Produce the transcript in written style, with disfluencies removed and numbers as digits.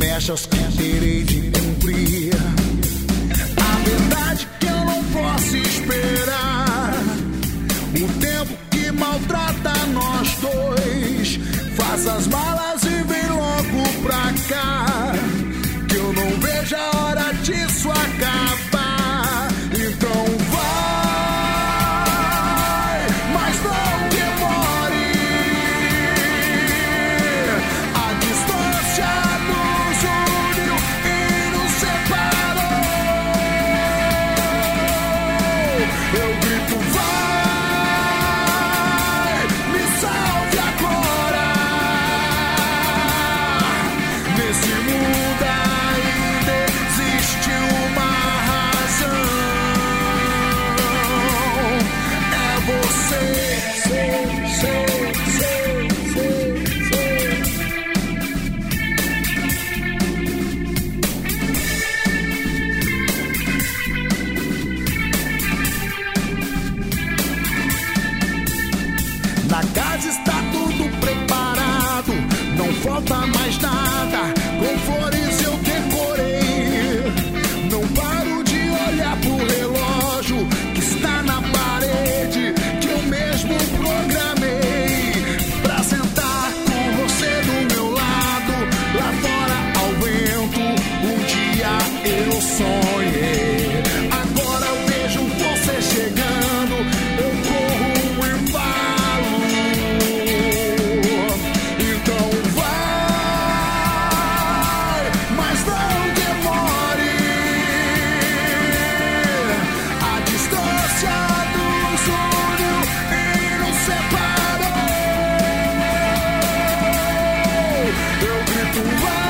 promessas que terei de cumprir. A verdade que eu não posso esperar. O tempo que maltrata nós dois. Faz as malas e vem logo pra cá. Que eu não vejo a hora disso acabar. Então vai, mas não demore. A distância nos uniu e nos separou. Eu grito vai, me salve agora. Nesse mundo ainda existe uma razão. É você. Na casa está tudo preparado, não falta mais nada. Com flores eu decorei. Não paro de olhar pro relógio que está na parede, que eu mesmo programei. Pra sentar com você do meu lado, lá fora ao vento, um dia eu sonhei. Agora eu vejo você chegando, eu corro e falo. Então vai, mas não demore. A distância nos uniu e nos separou. Eu grito vai.